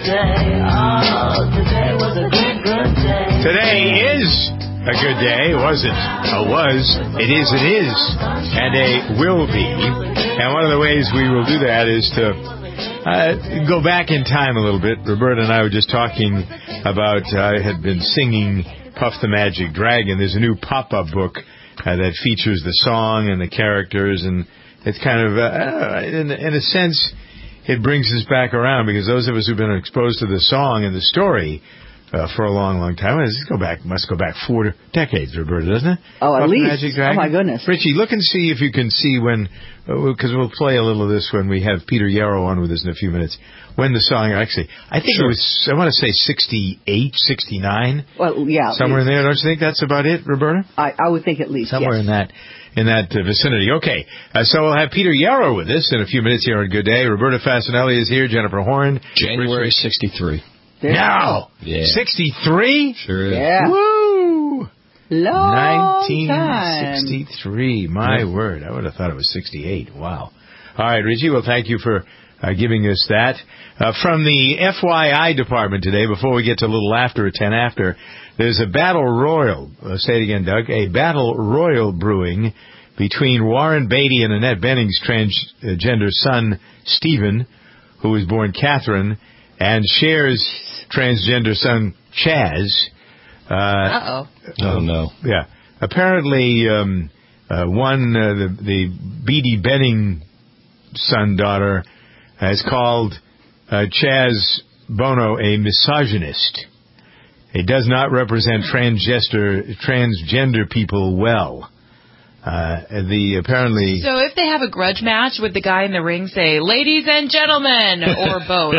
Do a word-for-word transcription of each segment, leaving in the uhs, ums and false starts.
day. Oh, today was a good, good day. Today is a good day. It wasn't a was. It is, it is. And a will be. And one of the ways we will do that is to uh, go back in time a little bit. Roberta and I were just talking about, uh, I had been singing Puff the Magic Dragon. There's a new pop-up book uh, that features the song and the characters, and it's kind of, uh, in, in a sense, it brings us back around, because those of us who've been exposed to the song and the story uh, for a long, long time, let's go back, must go back four decades, Roberta, doesn't it? Oh, at Puff the least. Magic Dragon. Oh, my goodness. Richie, look and see if you can see when, because uh, we'll play a little of this when we have Peter Yarrow on with us in a few minutes, when the song, actually, I think sure. it was, I want to say sixty-eight, sixty-nine. Well, yeah. Somewhere in there. Don't you think that's about it, Roberta? I, I would think at least, Somewhere yes. in that in that uh, vicinity. Okay, uh, so we'll have Peter Yarrow with us in a few minutes here on Good Day. Roberta Fasanelli is here. Jennifer Horn. January sixty-three. Now, yeah. sixty-three? Sure is. Yeah. Woo! Long nineteen sixty-three. Time. My yeah. word. I would have thought it was sixty-eight. Wow. All right, Richie, well, thank you for uh, giving us that. Uh, from the F Y I department today, before we get to a little after, ten after, there's a battle royal. Uh, say it again, Doug. A battle royal brewing between Warren Beatty and Annette Benning's transgender son, Stephen, who was born Catherine, and Cher's transgender son, Chaz. Uh, Uh-oh. Oh, no. Yeah. Apparently, um, uh, one, uh, the, the Beatty Benning son-daughter has called uh, Chaz Bono a misogynist. It does not represent transgender, transgender people well. Uh, the apparently. So if they have a grudge match, would the guy in the ring say, "Ladies and gentlemen," or both?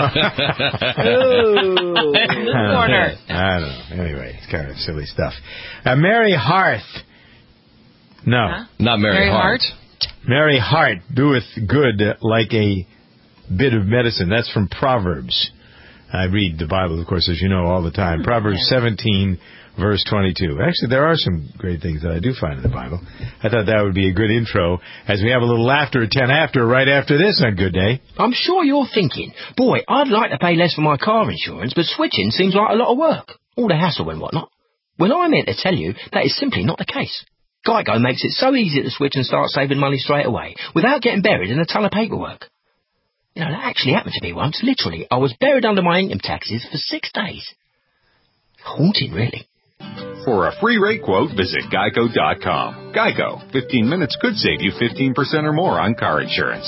Ooh. In the corner. I don't know. Anyway, it's kind of silly stuff. Uh, Mary Harth. No, huh? Not Mary, Mary Hart. Hart. Mary Hart doeth good like a bit of medicine. That's from Proverbs. I read the Bible, of course, as you know, all the time. Proverbs seventeen. Verse twenty-two. Actually, there are some great things that I do find in the Bible. I thought that would be a good intro as we have a little laughter at ten after, right after this on Good Day. I'm sure you're thinking, boy, I'd like to pay less for my car insurance, but switching seems like a lot of work. All the hassle and whatnot. Well, I'm here to tell you that is simply not the case. Geico makes it so easy to switch and start saving money straight away, without getting buried in a ton of paperwork. You know, that actually happened to me once. Literally, I was buried under my income taxes for six days. Haunting, really. For a free rate quote, visit geico dot com. Geico. fifteen minutes could save you fifteen percent or more on car insurance.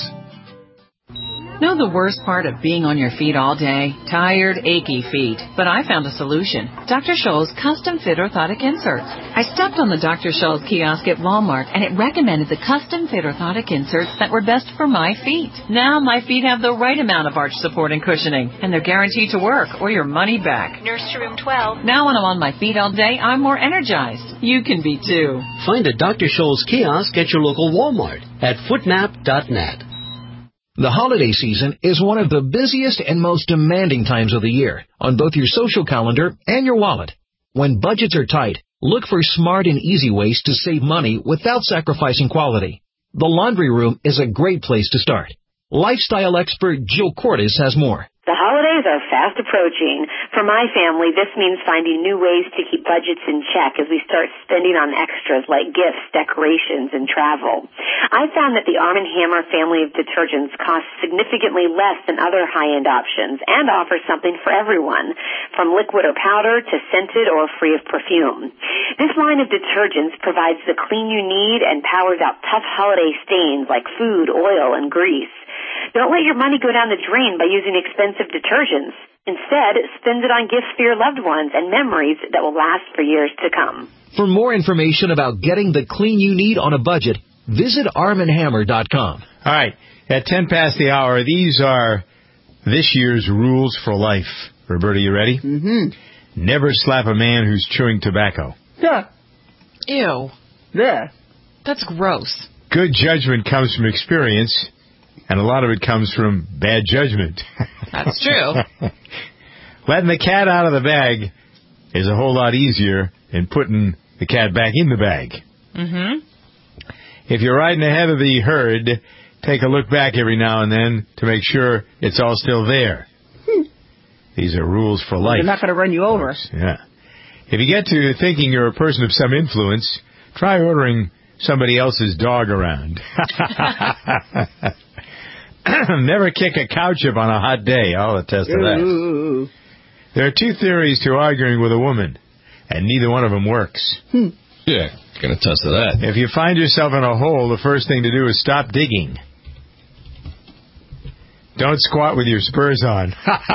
Know the worst part of being on your feet all day? Tired, achy feet. But I found a solution. Doctor Scholl's Custom Fit Orthotic Inserts. I stepped on the Doctor Scholl's kiosk at Walmart, and it recommended the Custom Fit Orthotic Inserts that were best for my feet. Now my feet have the right amount of arch support and cushioning, and they're guaranteed to work or your money back. Nursery Room twelve. Now when I'm on my feet all day, I'm more energized. You can be too. Find a Doctor Scholl's kiosk at your local Walmart at footmap dot net. The holiday season is one of the busiest and most demanding times of the year on both your social calendar and your wallet. When budgets are tight, look for smart and easy ways to save money without sacrificing quality. The Laundry Room is a great place to start. Lifestyle expert Jill Cordes has more. The holidays are fast approaching. For my family, this means finding new ways to keep budgets in check as we start spending on extras like gifts, decorations, and travel. I found that the Arm and Hammer family of detergents costs significantly less than other high-end options and offers something for everyone, from liquid or powder to scented or free of perfume. This line of detergents provides the clean you need and powers out tough holiday stains like food, oil, and grease. Don't let your money go down the drain by using expensive detergents. Instead, spend it on gifts for your loved ones and memories that will last for years to come. For more information about getting the clean you need on a budget, visit arm and hammer dot com. All right. At ten past the hour, these are this year's rules for life. Roberta, you ready? Mm-hmm. Never slap a man who's chewing tobacco. Yeah. Ew. Yeah. That's gross. Good judgment comes from experience, and a lot of it comes from bad judgment. That's true. Letting the cat out of the bag is a whole lot easier than putting the cat back in the bag. Mm-hmm. If you're riding ahead of the herd, take a look back every now and then to make sure it's all still there. These are rules for life. They're not going to run you over. Yeah. If you get to thinking you're a person of some influence, try ordering somebody else's dog around. Never kick a couch up on a hot day. I'll attest to that. Ooh. There are two theories to arguing with a woman, and neither one of them works. Hmm. Yeah, can attest to that. If you find yourself in a hole, the first thing to do is stop digging. Don't squat with your spurs on.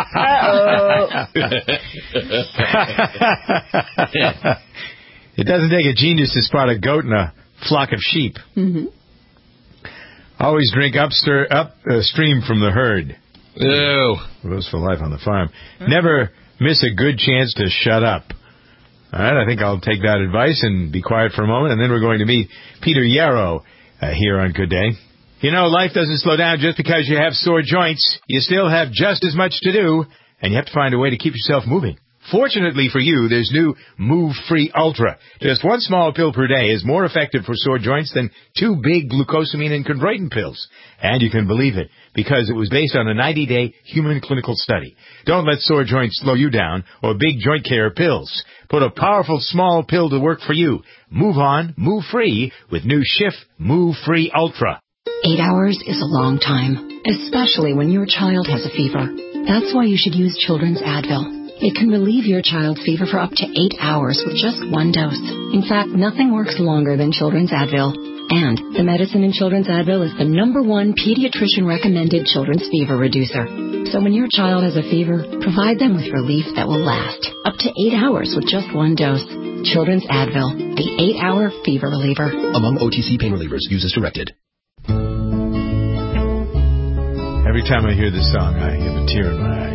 It doesn't take a genius to spot a goat in a flock of sheep. Mm-hmm. Always drink upstir, upstream from the herd. Ew. Rules for life on the farm. Never miss a good chance to shut up. All right, I think I'll take that advice and be quiet for a moment, and then we're going to meet Peter Yarrow uh, here on Good Day. You know, life doesn't slow down just because you have sore joints. You still have just as much to do, and you have to find a way to keep yourself moving. Fortunately for you, there's new Move Free Ultra. Just one small pill per day is more effective for sore joints than two big glucosamine and chondroitin pills. And you can believe it, because it was based on a ninety-day human clinical study. Don't let sore joints slow you down or big joint care pills. Put a powerful small pill to work for you. Move on, move free with new Schiff Move Free Ultra. Eight hours is a long time, especially when your child has a fever. That's why you should use Children's Advil. It can relieve your child's fever for up to eight hours with just one dose. In fact, nothing works longer than Children's Advil. And the medicine in Children's Advil is the number one pediatrician-recommended children's fever reducer. So when your child has a fever, provide them with relief that will last up to eight hours with just one dose. Children's Advil, the eight-hour fever reliever. Among O T C pain relievers, use as directed. Every time I hear this song, I have a tear in my eye.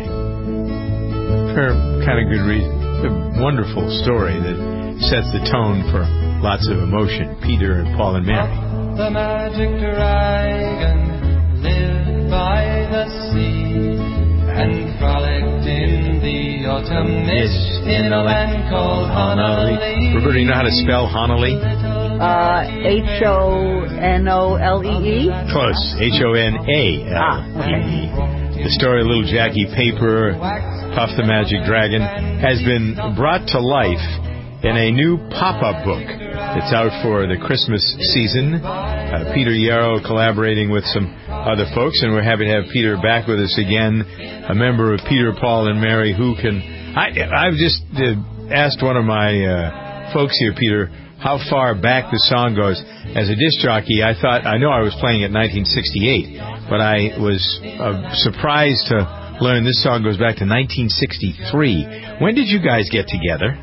For kind of good reason. It's a wonderful story that sets the tone for lots of emotion. Peter and Paul and Mary. The magic dragon lived by the sea and frolicked in the autumn mist in a land called Honolulu. Roberta, you know how to spell Honolulu? Uh, H O N O L E E? Close. H O N A L E E. The story of little Jackie Paper, Puff the Magic Dragon, has been brought to life in a new pop-up book. It's out for the Christmas season. Uh, Peter Yarrow collaborating with some other folks, and we're happy to have Peter back with us again, a member of Peter, Paul, and Mary, who can... I, I've just uh, asked one of my uh, folks here, Peter, how far back the song goes. As a disc jockey, I thought, I know I was playing it in nineteen sixty-eight, but I was uh, surprised to learn this song goes back to nineteen sixty-three. When did you guys get together?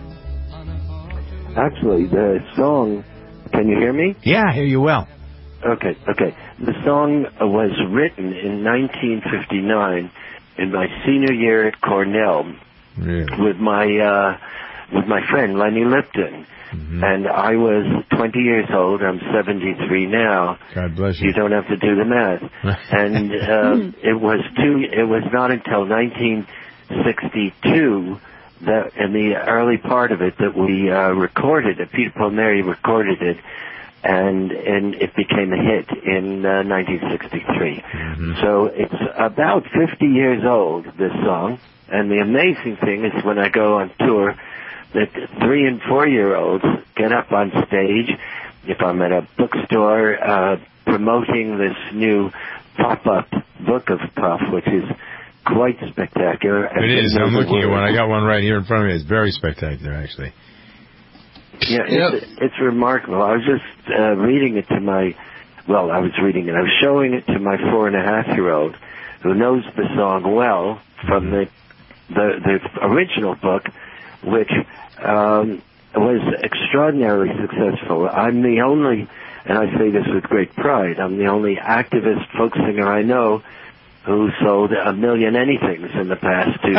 Actually, the song, can you hear me? Yeah, I hear you well. Okay, okay. The song was written in nineteen fifty-nine in my senior year at Cornell really? with my uh, with my friend Lenny Lipton. Mm-hmm. And I was twenty years old. I'm seventy-three now. God bless you. You don't have to do the math. And uh, it was two. It was not until nineteen sixty-two that, in the early part of it, that we uh, recorded it. Peter, Paul, Mary recorded it, and and it became a hit in uh, nineteen sixty-three. Mm-hmm. So it's about fifty years old, this song. And the amazing thing is when I go on tour, that three and four-year-olds get up on stage. If I'm at a bookstore uh, promoting this new pop-up book of Puff, which is quite spectacular. It is. I'm looking at one. I got one right here in front of me. It's very spectacular, actually. Yeah, it's, yep. it's remarkable. I was just uh, reading it to my, well, I was reading it. I was showing it to my four-and-a-half-year-old, who knows the song well from the the, the original book, which um, was extraordinarily successful. I'm the only, and I say this with great pride, I'm the only activist folk singer I know who sold a million anythings in the past two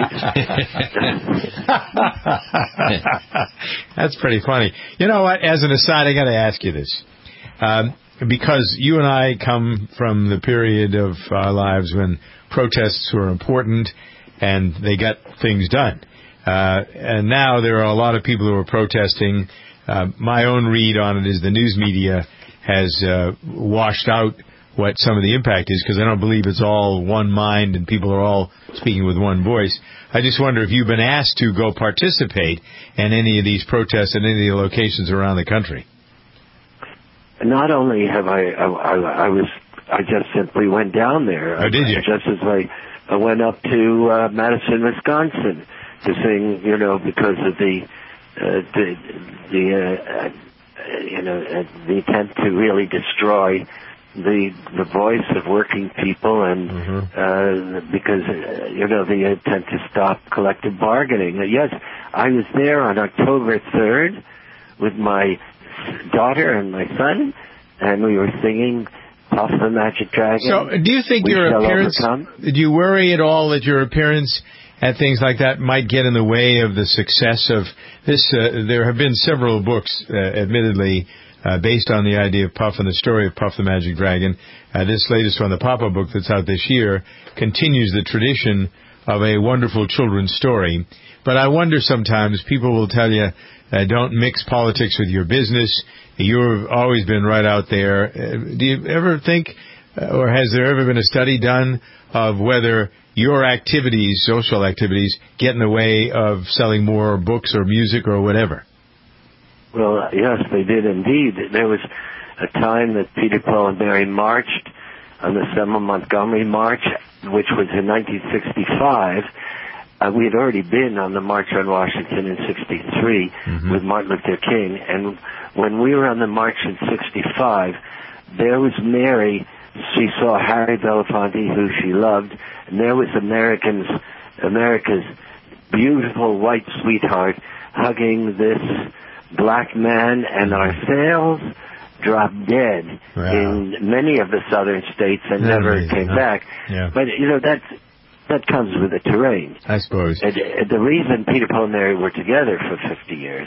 decades. That's pretty funny. You know what? As an aside, I got to ask you this. Um, because you and I come from the period of our lives when protests were important and they got things done. Uh, and now there are a lot of people who are protesting. Uh, my own read on it is the news media has uh, washed out what some of the impact is, because I don't believe it's all one mind and people are all speaking with one voice. I just wonder if you've been asked to go participate in any of these protests in any of the locations around the country. Not only have I, I, I, I was, I just simply went down there. Oh, did you? Just as I, I went up to uh, Madison, Wisconsin, to sing, you know, because of the, uh, the, the, uh, uh, you know, uh, the attempt to really destroy the the voice of working people, and mm-hmm. uh, because uh, you know the attempt to stop collective bargaining. Uh, yes, I was there on October third with my daughter and my son, and we were singing Puff the Magic Dragon. So, do you think we your appearance? Overcome. Do you worry at all that your appearance and things like that might get in the way of the success of this? Uh, there have been several books, uh, admittedly. Uh, based on the idea of Puff and the story of Puff the Magic Dragon. Uh, this latest one, the Papa book that's out this year, continues the tradition of a wonderful children's story. But I wonder sometimes, people will tell you, uh, don't mix politics with your business. You've always been right out there. Uh, do you ever think, uh, or has there ever been a study done of whether your activities, social activities, get in the way of selling more books or music or whatever? Well, yes, they did indeed. There was a time that Peter, Paul, and Mary marched on the Selma Montgomery March, which was in nineteen sixty-five. Uh, we had already been on the March on Washington in sixty-three mm-hmm. with Martin Luther King. And when we were on the march in sixty-five, there was Mary. She saw Harry Belafonte, who she loved, and there was Americans, America's beautiful white sweetheart hugging this black man, and our sales dropped dead wow. in many of the southern states and That's never amazing, came huh? back. Yeah. But, you know, that that comes with the terrain. I suppose. And, and the reason Peter, Paul, and Mary were together for fifty years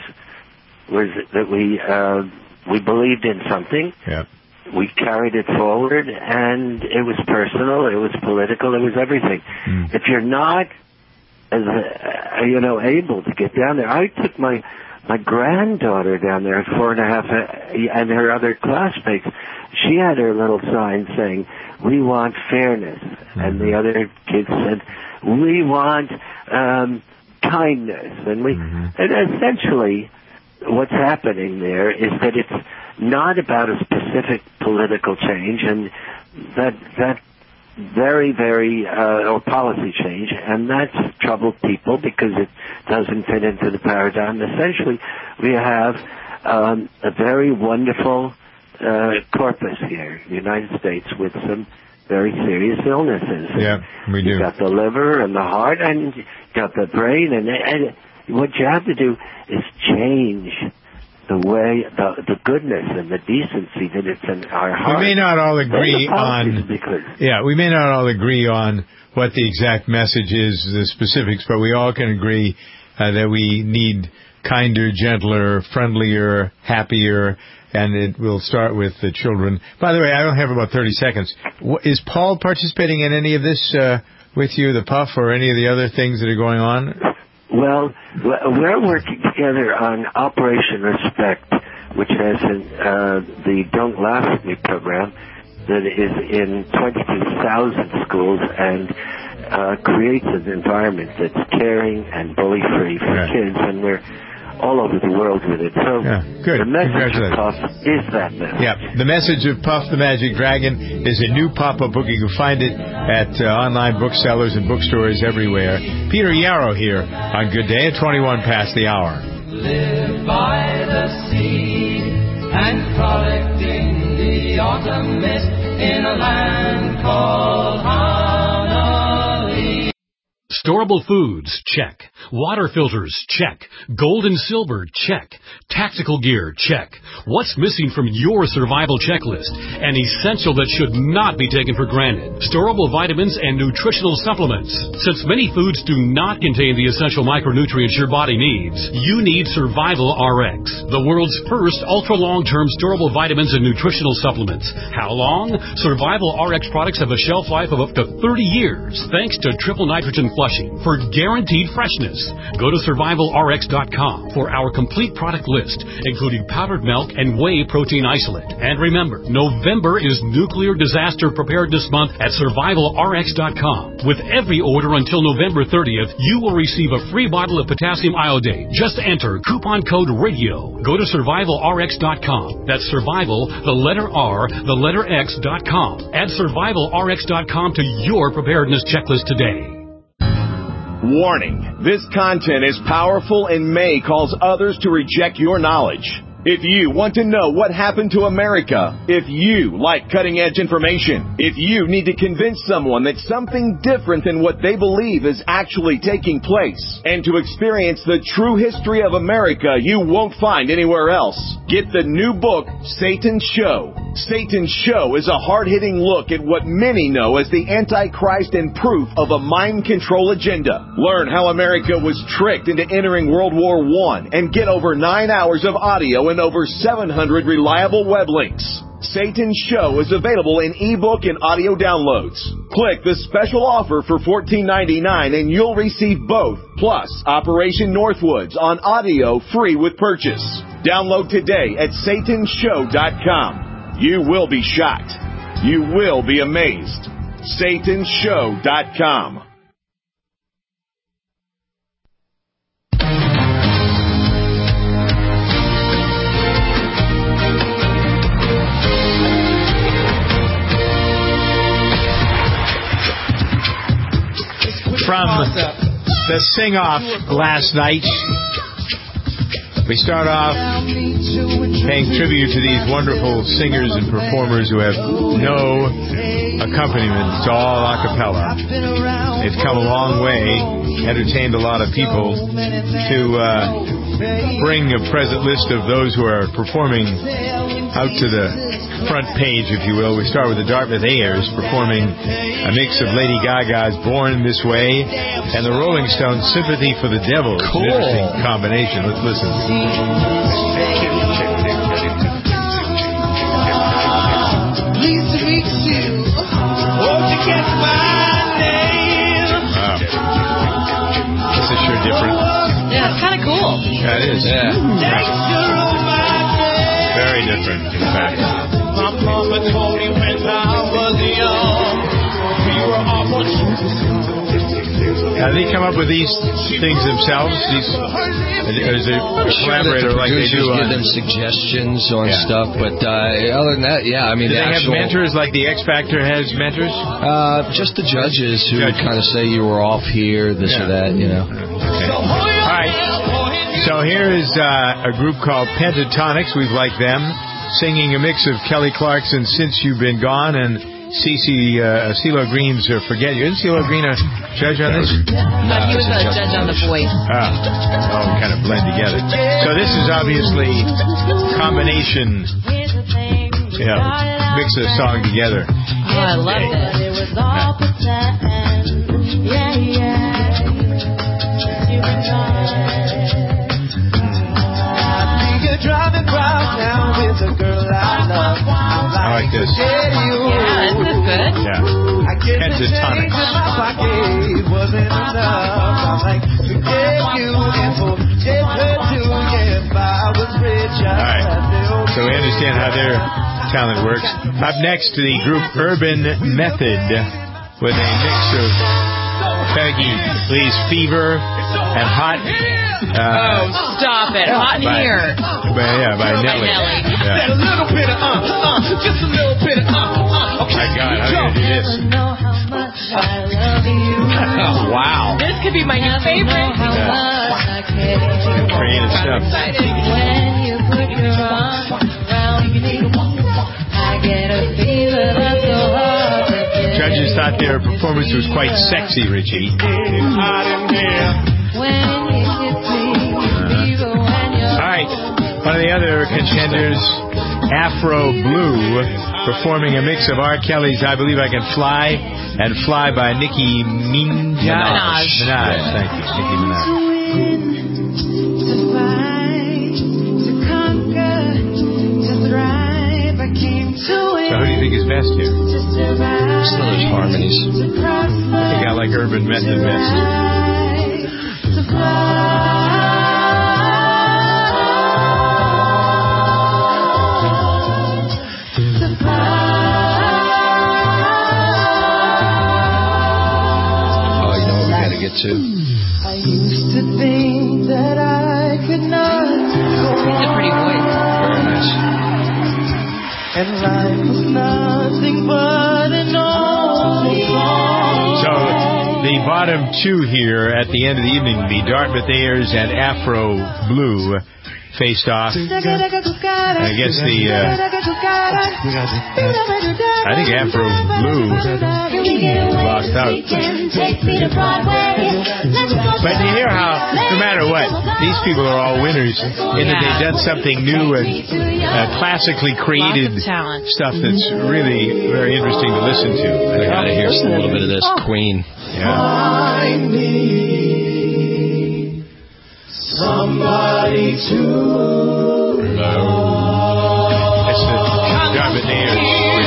was that we uh, we believed in something. Yeah. We carried it forward, and it was personal, it was political, it was everything. Mm. If you're not, as uh, you know, able to get down there, I took my My granddaughter down there at four and a half, and her other classmates, she had her little sign saying, "We want fairness," mm-hmm. and the other kids said, "We want um, kindness." And we, mm-hmm. and essentially, what's happening there is that it's not about a specific political change, and that that. very, very, uh, or policy change, and that's troubled people because it doesn't fit into the paradigm. Essentially, we have um, a very wonderful uh, corpus here, the United States, with some very serious illnesses. Yeah, we do. You've got the liver and the heart, and you've got the brain, and, and what you have to do is change the way, the the goodness and the decency that it's in our heart. We may not all agree on, yeah, we may not all agree on what the exact message is, the specifics, but we all can agree uh, that we need kinder, gentler, friendlier, happier, and it will start with the children. By the way, I don't have about thirty seconds. Is Paul participating in any of this uh, with you, the Puff, or any of the other things that are going on? Well, we're working together on Operation Respect, which has uh, the Don't Laugh at Me program that is in twenty-two thousand schools and uh, creates an environment that's caring and bully-free for yeah. kids, and we're all over the world with it. So yeah, good. The message of Puff is that message. Yeah, the message of Puff the Magic Dragon is a new pop-up book. You can find it at uh, online booksellers and bookstores everywhere. Peter Yarrow here on Good Day at twenty-one past the hour. Live by the sea and frolic in the autumn mist in a land called Honolulu. Storable foods, check. Water filters, check. Gold and silver, check. Tactical gear, check. What's missing from your survival checklist? An essential that should not be taken for granted. Storable vitamins and nutritional supplements. Since many foods do not contain the essential micronutrients your body needs, you need Survival R X, the world's first ultra-long-term storable vitamins and nutritional supplements. How long? Survival R X products have a shelf life of up to thirty years, thanks to triple nitrogen flex Flushing for guaranteed freshness. Go to survival r x dot com for our complete product list, including powdered milk and whey protein isolate. And remember, November is Nuclear Disaster Preparedness Month at survival r x dot com. With every order until November thirtieth, you will receive a free bottle of potassium iodate. Just enter coupon code RADIO. Go to survival r x dot com. That's survival, the letter R, the letter X dot com. Add survival r x dot com to your preparedness checklist today. Warning, this content is powerful and may cause others to reject your knowledge. If you want to know what happened to America, if you like cutting-edge information, if you need to convince someone that something different than what they believe is actually taking place, and to experience the true history of America you won't find anywhere else, get the new book, Satan's Show. Satan's Show is a hard-hitting look at what many know as the Antichrist and proof of a mind control agenda. Learn how America was tricked into entering World War One and get over nine hours of audio and over seven hundred reliable web links. Satan's Show is available in ebook and audio downloads. Click the special offer for fourteen ninety-nine and you'll receive both, plus Operation Northwoods on audio free with purchase. Download today at satan show dot com. You will be shocked. You will be amazed. satan show dot com. From the sing-off last night, we start off paying tribute to these wonderful singers and performers who have no accompaniment. It's all a cappella. They've come a long way, entertained a lot of people. To uh, bring a present list of those who are performing out to the front page, if you will, we start with the Dartmouth Ayers performing a mix of Lady Gaga's Born This Way and the Rolling Stones' Sympathy for the Devil. Cool. An interesting combination. Let's listen. Pleased to meet you. Won't you catch my name? Wow. This is sure different. Yeah, it's kind of cool. Yeah, it is. Yeah. Very different, in fact. My mama told me when I was young, we were awful. Now, they come up with these things themselves? These, or is it a collaborator like they do give on... them suggestions on Yeah. stuff, but uh, other than that, yeah, I mean, Do the they actual, have mentors like the X Factor has mentors? Uh, just the judges who Judges. kind of say you were off here, this Yeah. or that, you know. Okay. All right. So here is uh, a group called Pentatonics. We've liked them, singing a mix of Kelly Clarkson's Since You've Been Gone and Cece uh, CeeLo Green's uh, Forget You. Isn't CeeLo Green a judge on this? No, he was a judge on The Voice. Ah, oh, kind of blend together. So this is obviously combination, you know, mix the song together. Oh, I love it. It was all pretend. Yeah, yeah. You you're driving round now with a girl I love. I like this. Yeah, this is good. Yeah. Pentatonics. My pocket wasn't enough. I'm like, forget you and forget her too. Yeah, if I was rich, I'd All right. have the So we understand how their talent works. Up next, the group Urban Method with a mix of Peggy Lee's Fever and Hot. Uh, Oh, stop it. Hot in by, here. By, yeah, by Nelly. Nelly. Yeah. a little bit of uh, uh, just a little bit of uh, uh. Okay, My God, how are you going to do this? know how much I love you. Wow. This could be my new favorite. I care. Creative stuff. When you put your arms around me, I get a fever that's so hard to get. Judges thought their performance was quite sexy, Richie. When you kiss me, fever when you're All right. One of the other contenders, Afro Blue, performing a mix of R. Kelly's I Believe I Can Fly and Fly by Nicki Minaj. Minaj. Minaj. Thank you, Nicki Minaj. to fight, to conquer, to thrive. I So who do you think is best here? Still those harmonies. I think I like Urban Method best. Oh, you know what we got to get to? I used to think that I could not go It's a pretty voice. Very nice. And life was nothing but an old song. So the bottom two here at the end of the evening, the Dartmouth Airs and Afro Blue faced off. And I guess the uh, I think Afro Blue lost out. But you hear how, no matter what, these people are all winners in that they've done something new and uh, classically created stuff that's really very interesting to listen to. I gotta hear a little bit of this Queen. Yeah. I need somebody to love. That's the Dartmouth Airs.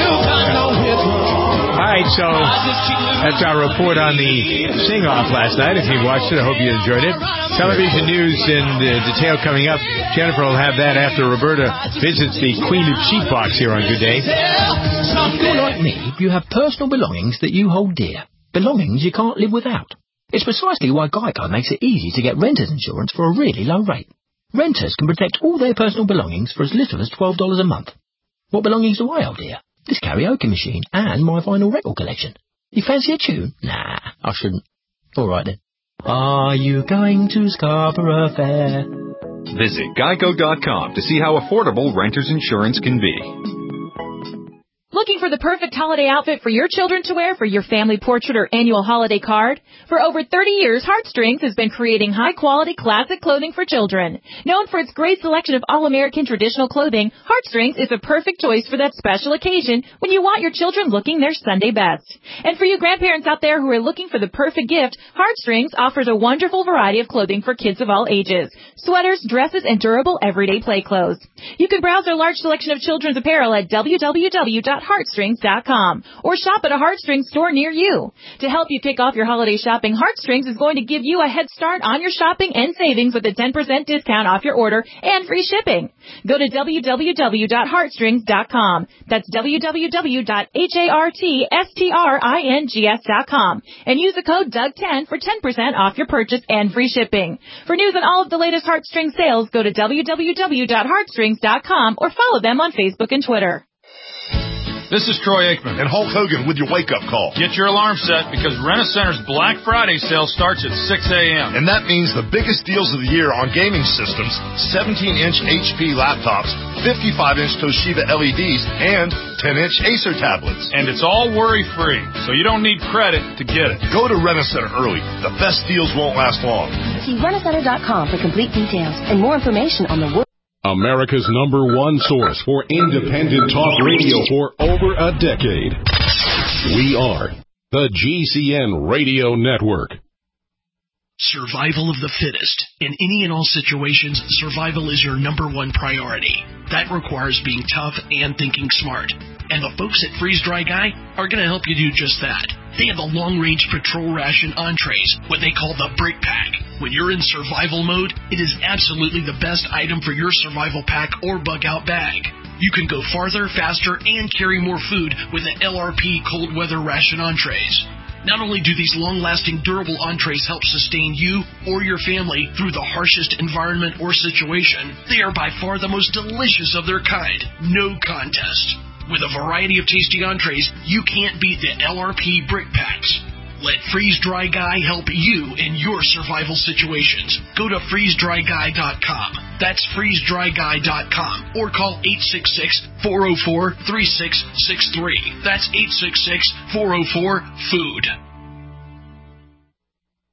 All right, so that's our report on the sing-off last night. If you watched it, I hope you enjoyed it. Television news in uh, detail coming up. Jennifer will have that after Roberta visits the Queen of Cheap Box here on Good Day. If you're like me, you have personal belongings that you hold dear. Belongings you can't live without. It's precisely why Geico makes it easy to get renter's insurance for a really low rate. Renters can protect all their personal belongings for as little as twelve dollars a month. What belongings do I hold dear? This karaoke machine and my vinyl record collection. You fancy a tune? Nah, I shouldn't. All right then. Are you going to Scarborough Fair? Visit geico dot com to see how affordable renter's insurance can be. Looking for the perfect holiday outfit for your children to wear for your family portrait or annual holiday card? For over thirty years, Heartstrings has been creating high-quality classic clothing for children. Known for its great selection of all-American traditional clothing, Heartstrings is a perfect choice for that special occasion when you want your children looking their Sunday best. And for you grandparents out there who are looking for the perfect gift, Heartstrings offers a wonderful variety of clothing for kids of all ages. Sweaters, dresses, and durable everyday play clothes. You can browse their large selection of children's apparel at w w w dot heartstrings dot com or shop at a Heartstrings store near you. To help you kick off your holiday shopping, Heartstrings is going to give you a head start on your shopping and savings with a ten percent discount off your order and free shipping. Go to w w w dot heartstrings dot com. That's w w w dot heartstrings dot com and use the code Doug ten for ten percent off your purchase and free shipping. For news on all of the latest Heartstrings sales, go to w w w dot heartstrings dot com or follow them on Facebook and Twitter. This is Troy Aikman. And Hulk Hogan with your wake-up call. Get your alarm set because Rent-A-Center's Black Friday sale starts at six a.m. And that means the biggest deals of the year on gaming systems, seventeen-inch H P laptops, fifty-five inch Toshiba L E Ds, and ten inch Acer tablets. And it's all worry-free, so you don't need credit to get it. Go to Rent-A-Center early. The best deals won't last long. See rent a center dot com for complete details and more information on the work. America's number one source for independent talk radio for over a decade. We are the G C N Radio Network. Survival of the fittest. In any and all situations, survival is your number one priority. That requires being tough and thinking smart. And the folks at Freeze Dry Guy are going to help you do just that. They have the long-range patrol ration entrees, what they call the Brick Pack. When you're in survival mode, it is absolutely the best item for your survival pack or bug-out bag. You can go farther, faster, and carry more food with the L R P cold weather ration entrees. Not only do these long-lasting, durable entrees help sustain you or your family through the harshest environment or situation, they are by far the most delicious of their kind. No contest. With a variety of tasty entrees, you can't beat the L R P Brick Packs. Let Freeze Dry Guy help you in your survival situations. Go to freeze dry guy dot com. That's freeze dry guy dot com. Or call eight six six, four oh four, three six six three. That's eight six six, four oh four, FOOD.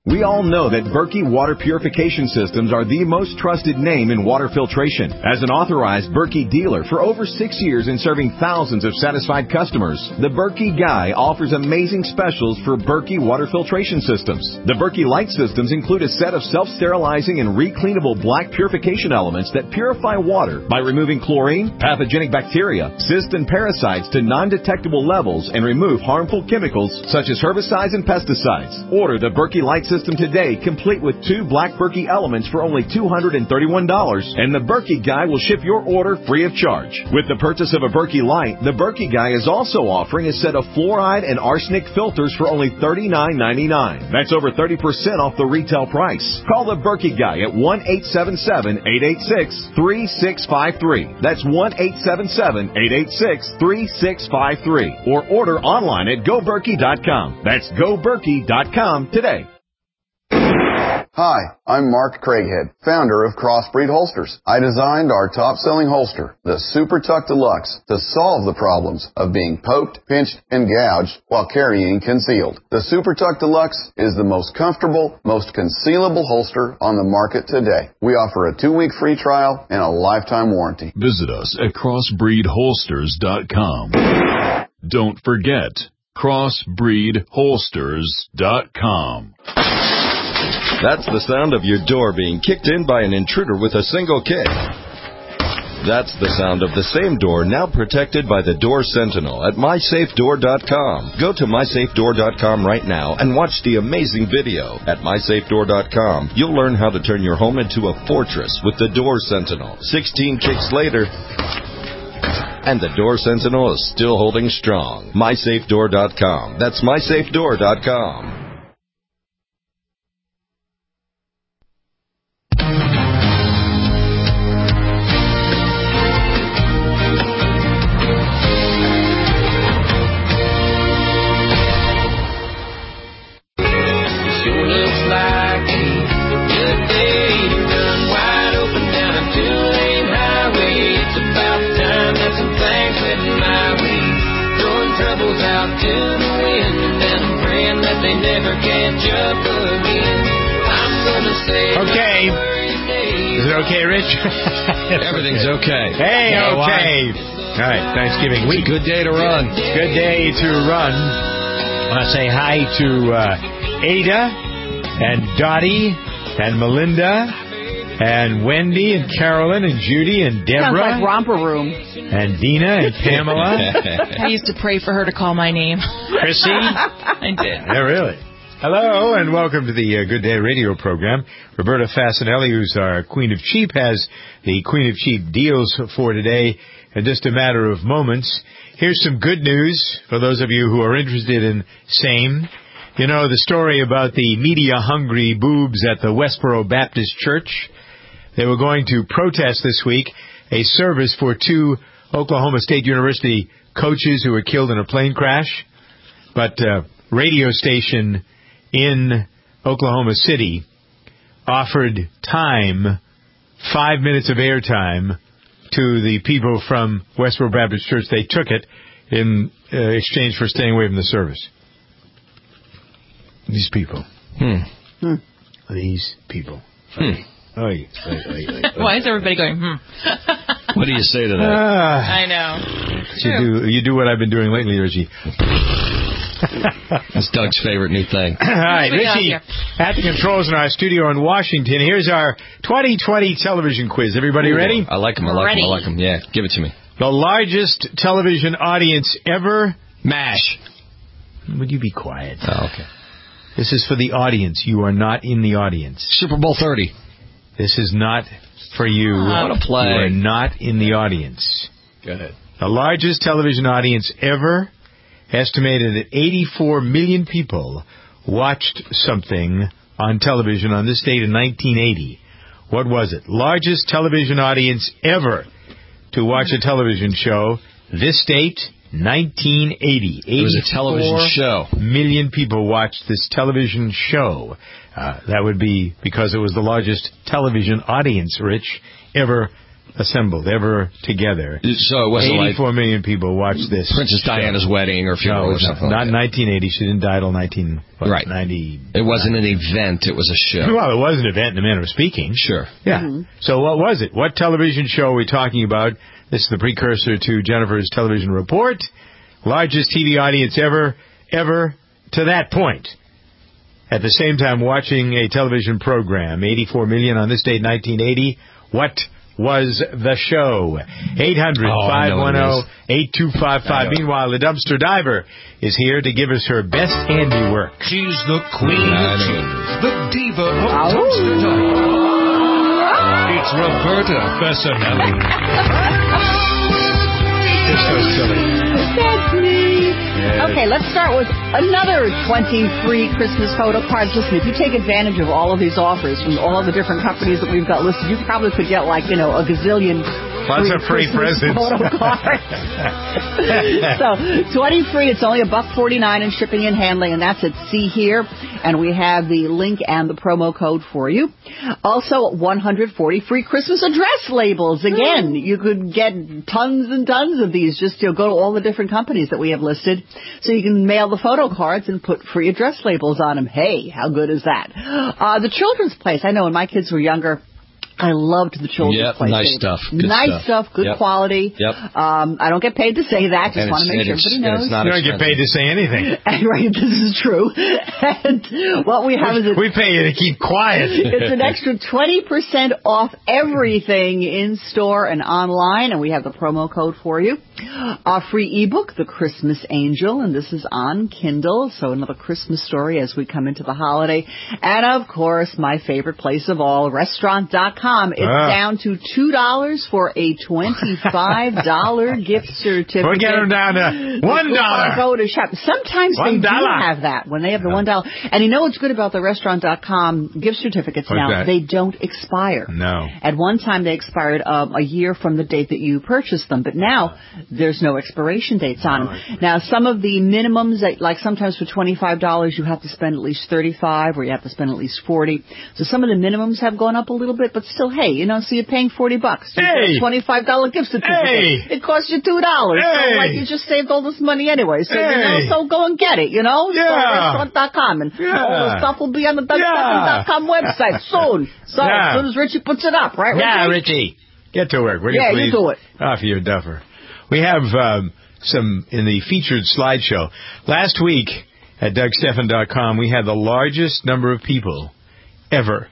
We all know that Berkey Water Purification Systems are the most trusted name in water filtration. As an authorized Berkey dealer for over six years and serving thousands of satisfied customers, the Berkey Guy offers amazing specials for Berkey Water Filtration Systems. The Berkey Light Systems include a set of self-sterilizing and recleanable black purification elements that purify water by removing chlorine, pathogenic bacteria, cysts, and parasites to non-detectable levels and remove harmful chemicals such as herbicides and pesticides. Order the Berkey Light System today, complete with two black Berkey elements for only two hundred thirty-one dollars, and the Berkey Guy will ship your order free of charge. With the purchase of a Berkey Light, the Berkey Guy is also offering a set of fluoride and arsenic filters for only thirty-nine ninety-nine. That's over thirty percent off the retail price. Call the Berkey Guy at one eight seven seven, eight eight six, three six five three. That's one eight seven seven, eight eight six, three six five three. Or order online at go berkey dot com. That's go berkey dot com today. Hi, I'm Mark Craighead, founder of Crossbreed Holsters. I designed our top-selling holster, the Super Tuck Deluxe, to solve the problems of being poked, pinched, and gouged while carrying concealed. The Super Tuck Deluxe is the most comfortable, most concealable holster on the market today. We offer a two-week free trial and a lifetime warranty. Visit us at crossbreed holsters dot com. Don't forget, crossbreed holsters dot com. That's the sound of your door being kicked in by an intruder with a single kick. That's the sound of the same door now protected by the Door Sentinel at my safe door dot com. Go to my safe door dot com right now and watch the amazing video. At my safe door dot com, you'll learn how to turn your home into a fortress with the Door Sentinel. sixteen kicks later, and the Door Sentinel is still holding strong. my safe door dot com. That's my safe door dot com. Okay. Is it okay, Rich? Everything's okay. Hey, you know okay. Why? All right, Thanksgiving week. It's a good day to run. Good day to run. I want to say hi to uh, Ada and Dottie and Melinda and Wendy and Carolyn and Judy and Deborah. Sounds like Romper Room. And Dina and Pamela. I used to pray for her to call my name. Chrissy? I did. Yeah, really. Hello, and welcome to the uh, Good Day Radio program. Roberta Fasinelli, who's our Queen of Cheap, has the Queen of Cheap deals for today in just a matter of moments. Here's some good news for those of you who are interested in same. You know, the story about the media-hungry boobs at the Westboro Baptist Church. They were going to protest this week a service for two Oklahoma State University coaches who were killed in a plane crash. But uh, radio station in Oklahoma City offered time, five minutes of airtime, to the people from Westboro Baptist Church. They took it in uh, exchange for staying away from the service. These people. Hmm. Hmm. These people. Hmm. Oy, oy, oy, oy, oy. Why is everybody going, hmm? What do you say to that? Uh, I know. You do, you do what I've been doing lately, Richie. That's Doug's favorite new thing. All right, Richie, at the controls in our studio in Washington, here's our twenty twenty television quiz. Everybody Ooh, ready? I like them, I like Ready. them, I like them. Yeah, give it to me. The largest television audience ever. MASH. Would you be quiet? Oh, okay. This is for the audience. You are not in the audience. Super Bowl thirty. This is not for you. I want to play. You are not in the audience. Go ahead. The largest television audience ever, estimated at eighty-four million people, watched something on television on this date in nineteen eighty. What was it? Largest television audience ever to watch a television show. This date, nineteen eighty. It was a television show. Million people watched this television show. Uh, that would be because it was the largest television audience, Rich, ever assembled, ever together. So it wasn't like eighty-four million people watched this. Princess show. Diana's wedding or funeral no, or something. Not like in nineteen eighty. She didn't die till nineteen ninety. Right. It wasn't an event. It was a show. Well, it was an event in the manner of speaking. Sure. Yeah. Mm-hmm. So what was it? What television show are we talking about? This is the precursor to Jennifer's television report. Largest T V audience ever, ever to that point. At the same time watching a television program. eighty-four million on this date, nineteen eighty. What was the show? eight hundred, five one zero, eight two five five. Meanwhile, the dumpster diver is here to give us her best handiwork. She's the queen of cheese, the diva of dumpster diver. It's Roberta Bessinelli. It's so silly. That's me. Okay, let's start with another twenty free Christmas photo cards. Listen, if you take advantage of all of these offers from all of the different companies that we've got listed, you probably could get like, you know, a gazillion Lots of free presents. Photo cards. So, twenty free. It's only a buck forty-nine in shipping and handling, and that's at See Here. And we have the link and the promo code for you. Also, one hundred forty free Christmas address labels. Again, you could get tons and tons of these. Just, you know, go to all the different companies that we have listed, so you can mail the photo cards and put free address labels on them. Hey, how good is that? Uh, the Children's Place. I know when my kids were younger, I loved the Children's yep, Place. Nice stuff. Good nice stuff. stuff good yep. quality. Yep. Um, I don't get paid to say that. Just want to make sure everybody knows. You don't expensive. get paid to say anything. Right, this is true. And what we have we, is... A, we pay you to keep quiet. It's an extra twenty percent off everything in store and online, and we have the promo code for you. Our free ebook, The Christmas Angel, and this is on Kindle, so another Christmas story as we come into the holiday. And, of course, my favorite place of all, restaurant dot com. It's ah. down to two dollars for a twenty-five dollars gift certificate. We'll get them down to one dollar. Go to shop. Sometimes one they dollar. do have that when they have the one dollar. And you know what's good about the restaurant dot com gift certificates what's now? That? They don't expire. No. At one time they expired um, a year from the date that you purchased them, but now there's no expiration dates on them. Now, some of the minimums, that, like sometimes for twenty-five dollars you have to spend at least thirty-five dollars or you have to spend at least forty dollars. So some of the minimums have gone up a little bit, but still, hey, you know, so you're paying forty bucks. You hey. a twenty-five dollars gift certificate. Hey. It costs you two dollars. Hey. So, like, you just saved all this money anyway. So, hey. you know, so go and get it, you know? Yeah. So restaurant dot com. And yeah. all the stuff will be on the yeah. restaurant dot com website soon. So, yeah. as soon as Richie puts it up, right, Richie? Yeah, Richie. Get to work, will you yeah, please? you do it. Off your duffer. We have um, some in the featured slideshow. Last week at Doug Stephan dot com, we had the largest number of people ever.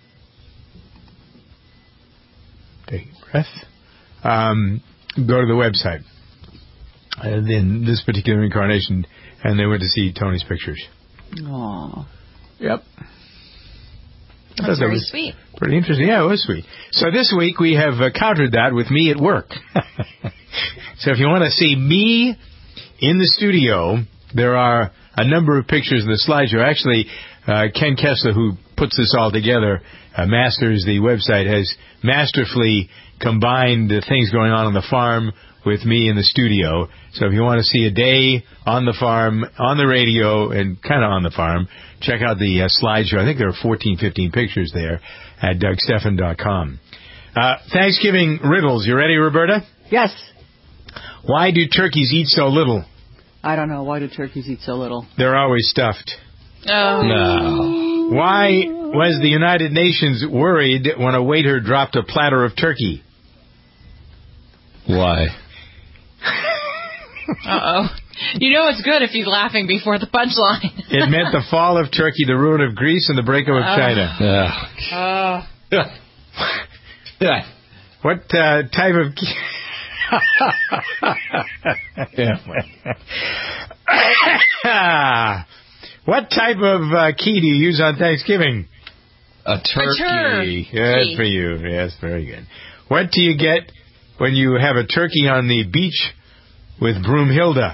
Take a breath. Um, go to the website. And in this particular incarnation, and they went to see Tony's pictures. Aww. Yep. That's very was sweet. Pretty interesting. Yeah, it was sweet. So this week we have uh, countered that with me at work. So if you want to see me in the studio, there are a number of pictures in the slideshow. Actually, uh, Ken Kessler, who puts this all together, uh, masters the website, has masterfully combined the things going on on the farm with me in the studio. So if you want to see a day on the farm, on the radio, and kind of on the farm, check out the uh, slideshow. I think there are fourteen, fifteen pictures there at Doug Stephan dot com. Uh, Thanksgiving riddles. You ready, Roberta? Yes. Why do turkeys eat so little? I don't know. Why do turkeys eat so little? They're always stuffed. Oh. No. Why was the United Nations worried when a waiter dropped a platter of turkey? Why? Uh-oh. You know it's good if he's laughing before the punchline. It meant the fall of Turkey, the ruin of Greece, and the breakup of uh, China. Uh, uh. What uh, type of... What type of uh, key do you use on Thanksgiving? A turkey. A Good for you. Yes, very good. What do you get when you have a turkey on the beach with Broomhilda?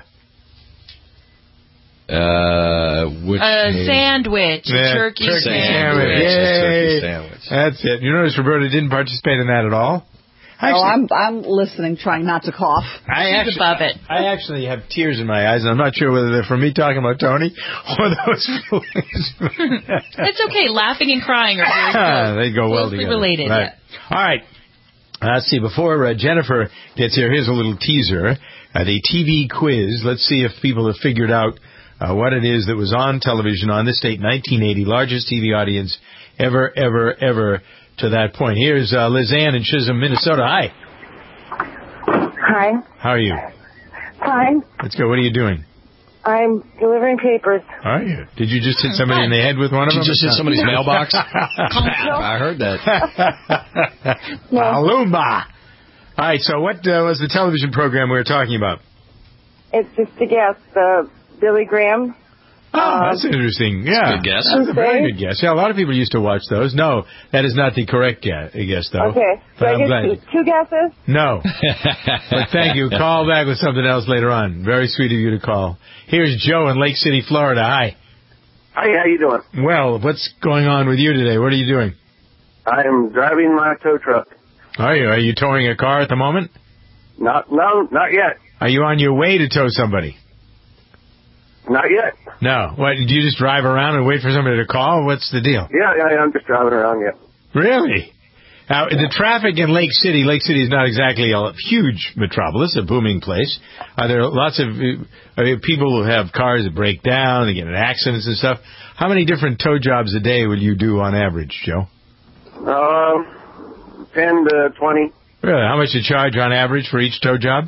Uh, which a name? Sandwich. A yeah, turkey, turkey sandwich. sandwich. Yay. Turkey sandwich. That's it. You notice Roberta didn't participate in that at all? Actually, oh, I'm I'm listening, trying not to cough. I She's actually, above it. I actually have tears in my eyes, and I'm not sure whether they're from me talking about Tony or those feelings. It's okay. Laughing and crying are very They go well closely together. related. Right. Yeah. All right. Let's see, before uh, Jennifer gets here, here's a little teaser. Uh, the T V quiz. Let's see if people have figured out uh, what it is that was on television on this date, nineteen eighty, largest T V audience ever, ever, ever to that point. Here's uh, Liz Ann in Chisholm, Minnesota. Hi. Hi. How are you? Fine. Let's go. What are you doing? I'm delivering papers. Are you? Did you just hit somebody in the head with one of Did them? you just hit somebody's mailbox? No. I heard that. No. Palumba. All right, so what uh, was the television program we were talking about? It's just a guess. Uh, Billy Graham. Oh, Um, that's interesting. Yeah. Good guess. That's a very good guess. Yeah, a lot of people used to watch those. No, that is not the correct guess, guess though. Okay. So But I I'm get glad. two, two guesses? No. But thank you. Call back with something else later on. Very sweet of you to call. Here's Joe in Lake City, Florida. Hi. Hi, how you doing? Well, what's going on with you today? What are you doing? I am driving my tow truck. Are you? Are you towing a car at the moment? Not, no, not yet. Are you on your way to tow somebody? Not yet. No. What, do you just drive around and wait for somebody to call? What's the deal? Yeah, yeah, I'm just driving around yet. Really? Now, the traffic in Lake City, Lake City is not exactly a huge metropolis, a booming place. Are there lots of uh, people who have cars that break down, they get in accidents and stuff? How many different tow jobs a day will you do on average, Joe? Um, ten to twenty. Really? How much do you charge on average for each tow job?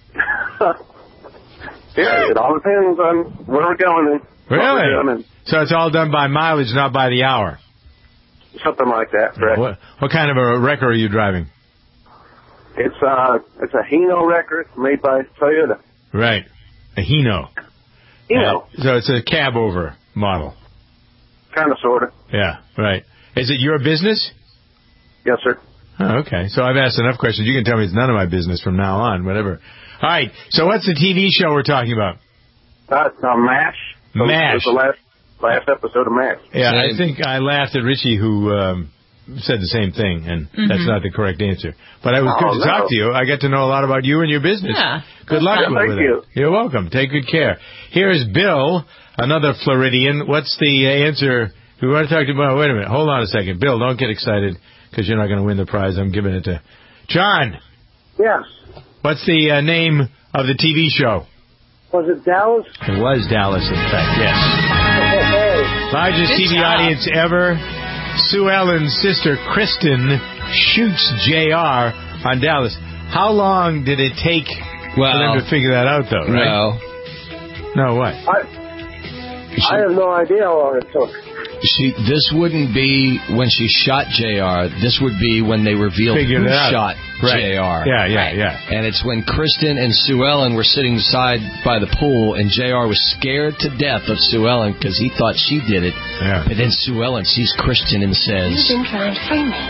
Yeah, it all depends on where we're going and what we're doing Really? and So it's all done by mileage, not by the hour? something like that, correct? What, what kind of a wrecker are you driving? It's uh, it's a Hino record made by Toyota. Right. A Hino. Hino. Uh, so it's a cab-over model. Kind of, sort of. Yeah, right. Is it your business? Yes, sir. Oh, okay. So I've asked enough questions. You can tell me it's none of my business from now on, whatever. All right. So what's the T V show we're talking about? Uh, uh, MASH. MASH. It was the last, last episode of MASH. Yeah, I think I laughed at Richie who um, said the same thing, and Mhm. that's not the correct answer. But it was Oh, good to no. talk to you. I get to know a lot about you and your business. Yeah. Good luck Yeah, with thank it. you. You're welcome. Take good care. Here's Bill, another Floridian. What's the uh, answer? We want to talk to you about. Wait a minute. Hold on a second. Bill, don't get excited because you're not going to win the prize. I'm giving it to John. Yes. What's the uh, name of the T V show? Was it Dallas? It was Dallas, in fact, yes. Hey. Largest Good T V job. audience ever. Sue Ellen's sister, Kristen, shoots J R on Dallas. How long did it take Well, for them to figure that out, though, right? No. No, what? I, I have no idea how long it took. She, this wouldn't be when she shot J R. This would be when they revealed Figured who it out. shot Right. J R. Yeah, yeah, yeah. And it's when Kristen and Sue Ellen were sitting side by the pool, and J R was scared to death of Sue Ellen because he thought she did it. Yeah. But then Sue Ellen sees Kristen and says, You've been trying to frame me.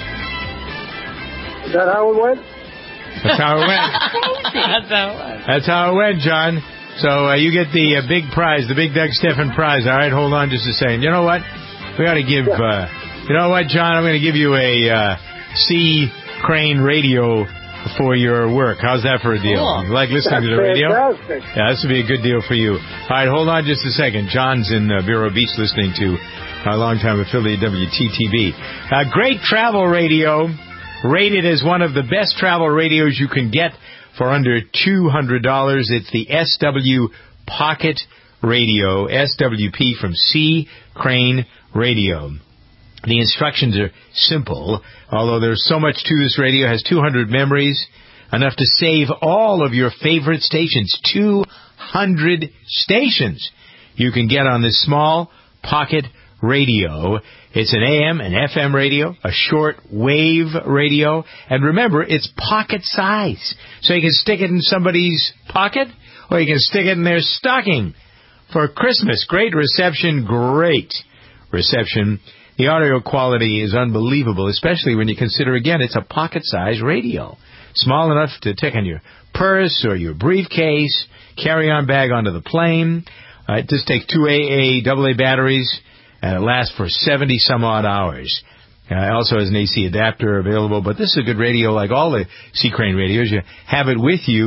Is that how it went? That's how it went. That's how it was. That's how it went, John. So uh, you get the uh, big prize, the big Doug Steffen prize. All right, hold on just a second. You know what? We ought to give, uh, you know what, John? I'm going to give you a uh, C Crane radio for your work. How's that for a deal? Cool. You like listening That's to the radio? fantastic. Yeah, this would be a good deal for you. All right, hold on just a second. John's in uh, Vero Beach listening to our longtime affiliate W T T B. Uh, great travel radio, rated as one of the best travel radios you can get for under two hundred dollars. It's the S W Pocket Radio, S W P from C Crane Radio. The instructions are simple, although there's so much to this radio. It has two hundred memories, enough to save all of your favorite stations. two hundred stations you can get on this small pocket radio. It's an A M and F M radio, a short wave radio, and remember, it's pocket size. So you can stick it in somebody's pocket, or you can stick it in their stocking for Christmas. Great reception, great reception. The audio quality is unbelievable, especially when you consider, again, it's a pocket-sized radio. Small enough to take on your purse or your briefcase, carry-on bag onto the plane. Uh, it just takes two A A, double A batteries, and it lasts for seventy-some-odd hours. Uh, it also has an A C adapter available, but this is a good radio like all the C Crane radios. You have it with you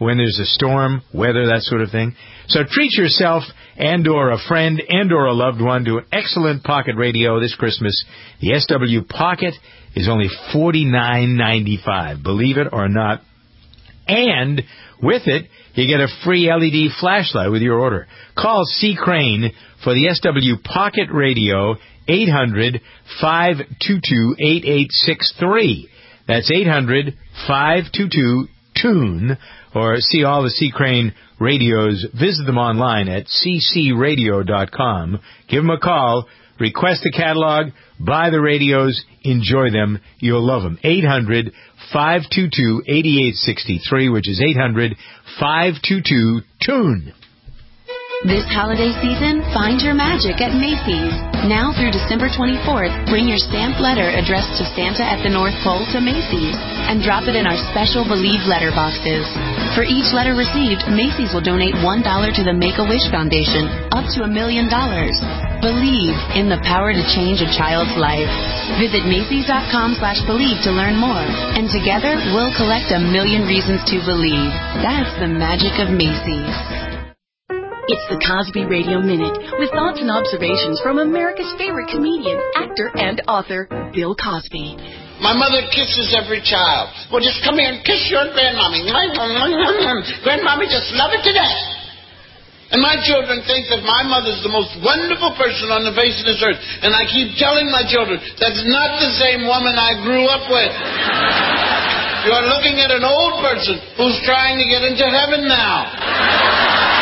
when there's a storm, weather, that sort of thing. So treat yourself and or a friend and or a loved one to an excellent pocket radio this Christmas. The S W Pocket is only forty-nine ninety-five, believe it or not. And with it, you get a free L E D flashlight with your order. Call C. Crane for the S W Pocket Radio, eight hundred, five two two, eight eight six three. That's eight hundred, five two two, tune, or see all the C. Crane radios. Visit them online at c c radio dot com. Give them a call. Request a catalog. Buy the radios. Enjoy them. You'll love them. eight hundred, five two two, eight eight six three, which is eight hundred, five two two, tune. This holiday season, find your magic at Macy's. Now through December twenty-fourth, bring your stamped letter addressed to Santa at the North Pole to Macy's and drop it in our special Believe letter boxes. For each letter received, Macy's will donate one dollar to the Make-A-Wish Foundation, up to a million dollars. Believe in the power to change a child's life. Visit Macys.com slash believe to learn more. And together, we'll collect a million reasons to believe. That's the magic of Macy's. It's the Cosby Radio Minute with thoughts and observations from America's favorite comedian, actor, and author, Bill Cosby. My mother kisses every child. Well, just come here and kiss your grandmommy. Grandmommy just love it to death. And my children think that my mother's the most wonderful person on the face of this earth. And I keep telling my children, that's not the same woman I grew up with. You're looking at an old person who's trying to get into heaven now.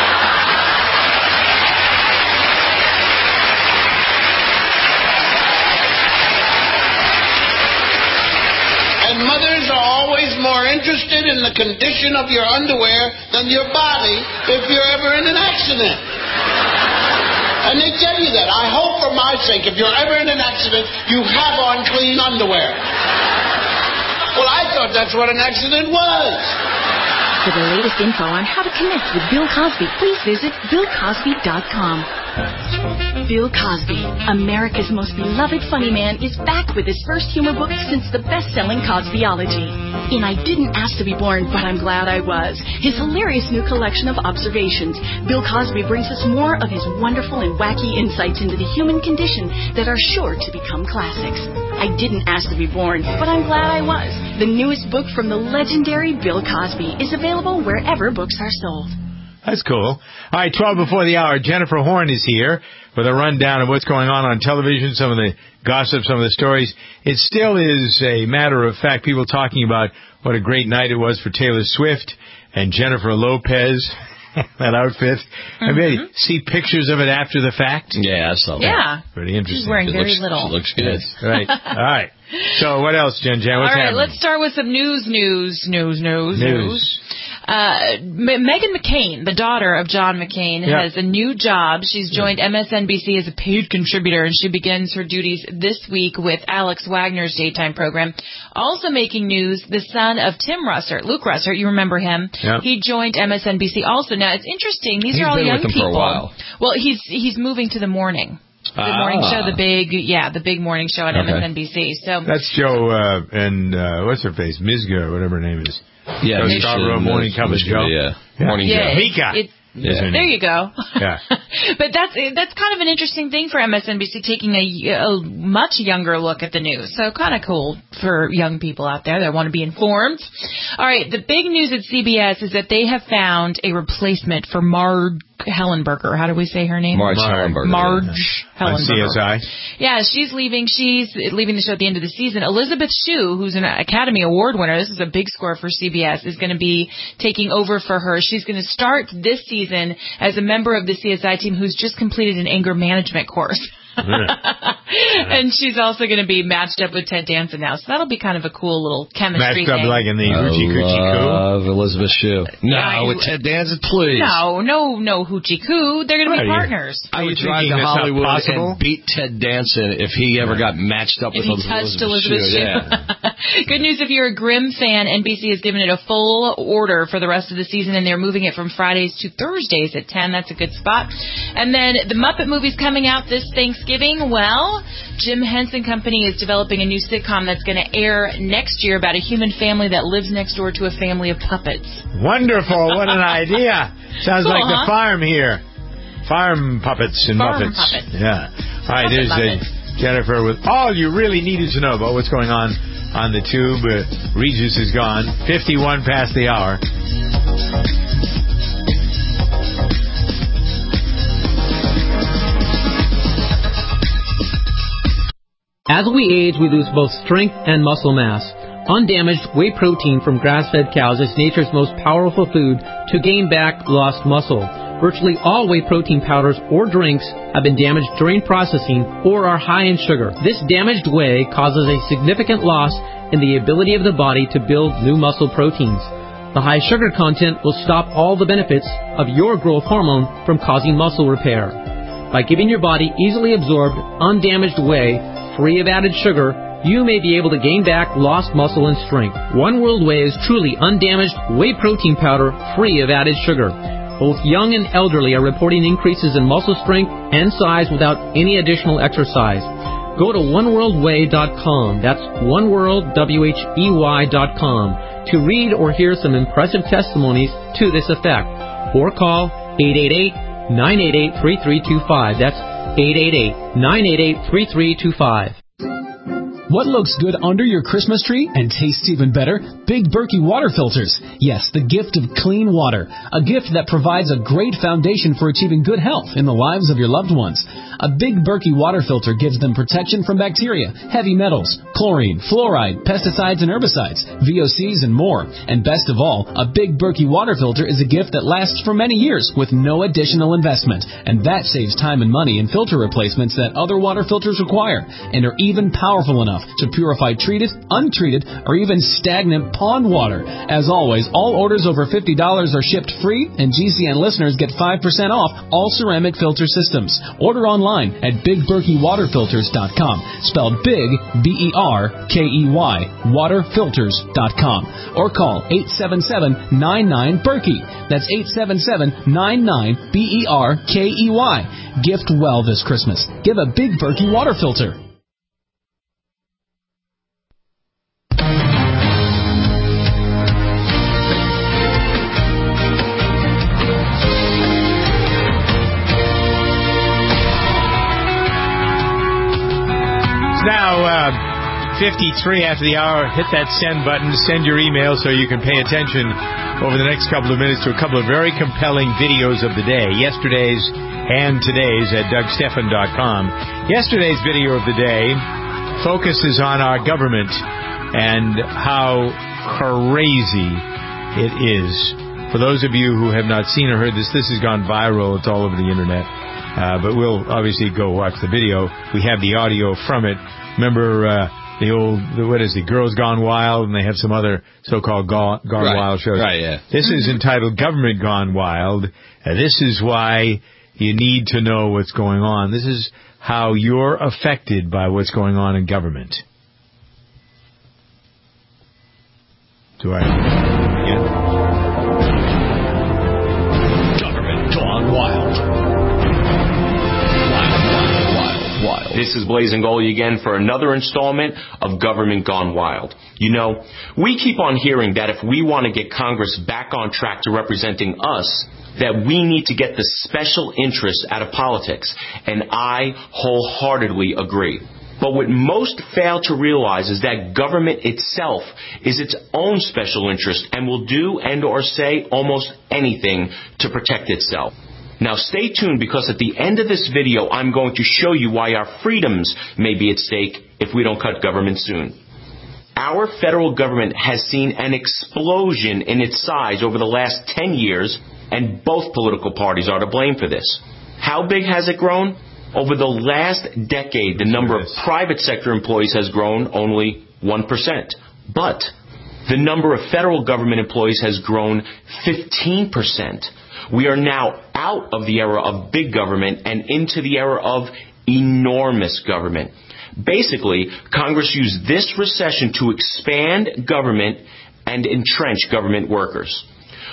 And mothers are always more interested in the condition of your underwear than your body if you're ever in an accident. And they tell you that. I hope for my sake, if you're ever in an accident, you have on clean underwear. Well, I thought that's what an accident was. For the latest info on how to connect with Bill Cosby, please visit bill cosby dot com. Bill Cosby, America's most beloved funny man, is back with his first humor book since the best-selling Cosbyology. In I Didn't Ask to Be Born, But I'm Glad I Was, his hilarious new collection of observations, Bill Cosby brings us more of his wonderful and wacky insights into the human condition that are sure to become classics. I Didn't Ask to Be Born, But I'm Glad I Was, the newest book from the legendary Bill Cosby, is available wherever books are sold. That's cool. All right, twelve before the hour. Jennifer Horn is here with a rundown of what's going on on television, some of the gossip, some of the stories. It still is a matter of fact, people talking about what a great night it was for Taylor Swift and Jennifer Lopez, that outfit. Mm-hmm. I mean, see pictures of it after the fact? Yeah, I saw that. Yeah. Pretty interesting. She's wearing it very looks, little. She looks good. Right. All right. So what else, Jen Jen? What's All right, happening? let's start with some news, news, news, news, News. news. Uh, M- Meghan McCain, the daughter of John McCain, Yeah. has a new job. She's joined M S N B C as a paid contributor, and she begins her duties this week with Alex Wagner's daytime program. Also making news, the son of Tim Russert, Luke Russert, you remember him. Yeah. He joined M S N B C also. Now, it's interesting. These He's are all been young with them people. for a while. Well, he's he's moving to the morning. The Ah. morning show, the big, yeah, the big morning show on Okay. M S N B C. So That's Joe uh, and uh, what's her face, Mizga, or whatever her name is. Yeah, Joe Misha, Scarborough, Morning Miz- Cover Miz- Joe. yeah. Yeah. Morning yeah, Joe. it- Mika. it- is her there name. you go. Yeah. But that's that's kind of an interesting thing for M S N B C, taking a, a much younger look at the news. So kind of cool for young people out there that want to be informed. All right, the big news at C B S is that they have found a replacement for Marge Hellenberger. How do we say her name? Marge Hellenberger. Marge On Hellenberger. C S I. Yeah, she's leaving. She's leaving the show at the end of the season. Elizabeth Shue, who's an Academy Award winner, this is a big score for C B S, is going to be taking over for her. She's going to start this season as a member of the C S I team who's just completed an anger management course. And she's also going to be matched up with Ted Danson now. So that'll be kind of a cool little chemistry Matched up thing. like in the I Hoochie Coochie Coo. love Elizabeth Shue. No, Yeah, with Ted Danson, please. No, no, no hoochie coo. They're going to be Right, yeah. partners. I would you drive thinking to that's not Hollywood possible? and beat Ted Danson if he ever got matched up If with he touched Elizabeth Shue. Shue. Yeah. Good news if you're a Grimm fan, N B C has given it a full order for the rest of the season, and they're moving it from Fridays to Thursdays at ten. That's a good spot. And then the Muppet movie's coming out this Thanksgiving. Well, Jim Henson Company is developing a new sitcom that's going to air next year about a human family that lives next door to a family of puppets. Wonderful. What an idea. Sounds cool, like huh? the farm here. Farm puppets and farm Muppets. Puppets. Yeah. All right, there's uh, Jennifer with all you really needed to know about what's going on on the tube. Uh, Regis is gone. fifty-one past the hour. As we age, we lose both strength and muscle mass. Undamaged whey protein from grass-fed cows is nature's most powerful food to gain back lost muscle. Virtually all whey protein powders or drinks have been damaged during processing or are high in sugar. This damaged whey causes a significant loss in the ability of the body to build new muscle proteins. The high sugar content will stop all the benefits of your growth hormone from causing muscle repair. By giving your body easily absorbed, undamaged whey, free of added sugar, you may be able to gain back lost muscle and strength. One World Whey is truly undamaged whey protein powder, free of added sugar. Both young and elderly are reporting increases in muscle strength and size without any additional exercise. Go to one world whey dot com, that's one world whey dot com, to read or hear some impressive testimonies to this effect. Or call eight eight eight, nine eight eight, three three two five. That's eight eight eight, nine eight eight, three three two five. What looks good under your Christmas tree and tastes even better? Big Berkey water filters. Yes, the gift of clean water. A gift that provides a great foundation for achieving good health in the lives of your loved ones. A Big Berkey water filter gives them protection from bacteria, heavy metals, chlorine, fluoride, pesticides and herbicides, V O Cs and more. And best of all, a Big Berkey water filter is a gift that lasts for many years with no additional investment. And that saves time and money in filter replacements that other water filters require and are even powerful enough to purify treated, untreated, or even stagnant pond water. As always, all orders over fifty dollars are shipped free, and G C N listeners get five percent off all ceramic filter systems. Order online at big berkey water filters dot com, spelled big, B E R K E Y, water filters dot com, or call eight seven seven, nine nine, Berkey. That's eight seven seven, nine nine, B E R K E Y. Gift well this Christmas. Give a Big Berkey water filter. Now, uh, fifty-three after the hour, hit that send button, send your email so you can pay attention over the next couple of minutes to a couple of very compelling videos of the day, yesterday's and today's at doug stephan dot com. Yesterday's video of the day focuses on our government and how crazy it is. For those of you who have not seen or heard this, this has gone viral. It's all over the internet. Uh, but we'll obviously go watch the video. We have the audio from it. Remember uh, the old, the, what is it, Girls Gone Wild, and they have some other so-called Gone, gone right. Wild shows. Right, yeah. This is entitled Government Gone Wild. Uh, this is why you need to know what's going on. This is how you're affected by what's going on in government. Do I... Yeah. Government Gone Wild. Wild. This is Blazing Goldie again for another installment of Government Gone Wild. You know, we keep on hearing that if we want to get Congress back on track to representing us, that we need to get the special interests out of politics. And I wholeheartedly agree. But what most fail to realize is that government itself is its own special interest and will do and or say almost anything to protect itself. Now stay tuned, because at the end of this video I'm going to show you why our freedoms may be at stake if we don't cut government soon. Our federal government has seen an explosion in its size over the last ten years, and both political parties are to blame for this. How big has it grown? Over the last decade, the number of private sector employees has grown only one percent. But the number of federal government employees has grown fifteen percent. We are now out of the era of big government and into the era of enormous government. Basically, Congress used this recession to expand government and entrench government workers.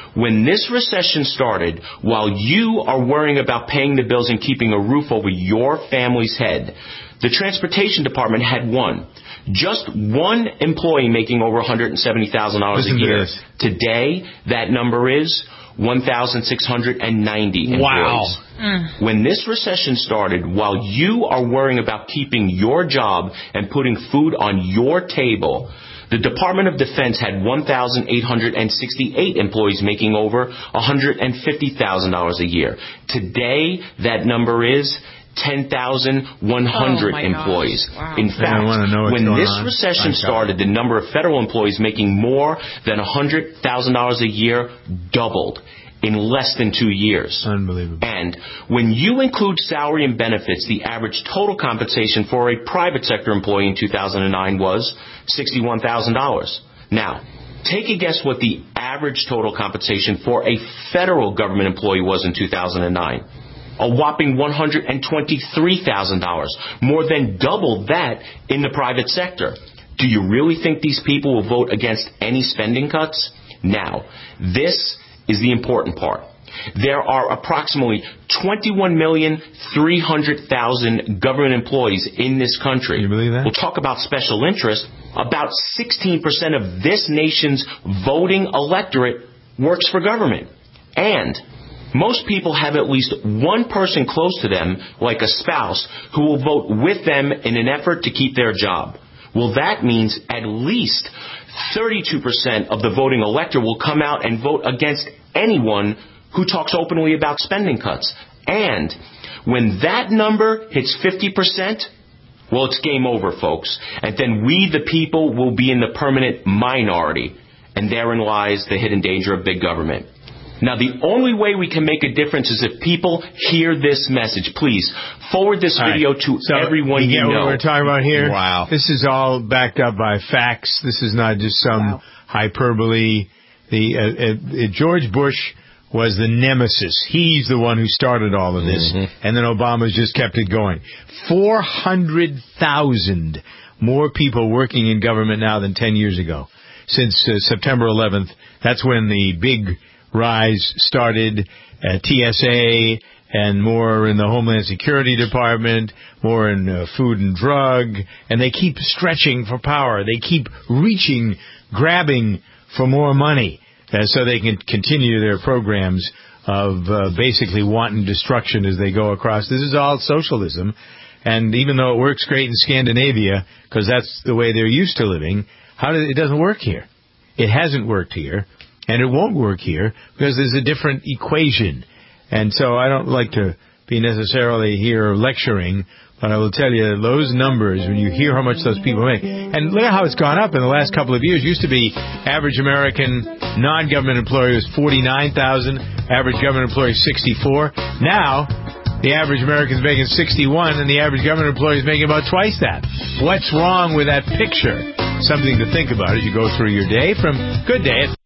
When this recession started, while you are worrying about paying the bills and keeping a roof over your family's head, the transportation department had one. Just one employee making over one hundred seventy thousand dollars a year. Today, that number is one thousand six hundred ninety employees. Wow. Mm. When this recession started, while you are worrying about keeping your job and putting food on your table, the Department of Defense had one thousand eight hundred sixty-eight employees making over one hundred fifty thousand dollars a year. Today, that number is ten thousand one hundred oh employees. Wow. In fact, when this on. recession started, the number of federal employees making more than one hundred thousand dollars a year doubled in less than two years. Unbelievable. And when you include salary and benefits, the average total compensation for a private sector employee in two thousand nine was sixty-one thousand dollars. Now, take a guess what the average total compensation for a federal government employee was in two thousand nine. A whopping one hundred twenty-three thousand dollars, more than double that in the private sector. Do you really think these people will vote against any spending cuts? Now, this is the important part. There are approximately twenty-one million three hundred thousand government employees in this country. You believe that? We'll talk about special interest. About sixteen percent of this nation's voting electorate works for government. And most people have at least one person close to them, like a spouse, who will vote with them in an effort to keep their job. Well, that means at least thirty-two percent of the voting electorate will come out and vote against anyone who talks openly about spending cuts. And when that number hits fifty percent, well, it's game over, folks. And then we, the people, will be in the permanent minority. And therein lies the hidden danger of big government. Now, the only way we can make a difference is if people hear this message. Please, forward this video right. to so everyone you, you know. What we're talking about here? Wow. This is all backed up by facts. This is not just some wow. hyperbole. The uh, uh, George Bush was the nemesis. He's the one who started all of this. Mm-hmm. And then Obama's just kept it going. four hundred thousand more people working in government now than ten years ago. Since uh, September eleventh, that's when the big rise started, uh, T S A, and more in the Homeland Security Department, more in uh, Food and Drug, and they keep stretching for power. They keep reaching, grabbing for more money, uh, so they can continue their programs of uh, basically wanton destruction as they go across. This is all socialism, and even though it works great in Scandinavia, because that's the way they're used to living, how did, it doesn't work here. It hasn't worked here. And it won't work here because there's a different equation. And so I don't like to be necessarily here lecturing, but I will tell you those numbers, when you hear how much those people make. And look at how it's gone up in the last couple of years. It used to be average American non-government employee was forty-nine thousand, average government employee is sixty-four. Now, the average American is making sixty-one, and the average government employee is making about twice that. What's wrong with that picture? Something to think about as you go through your day. From Good Day.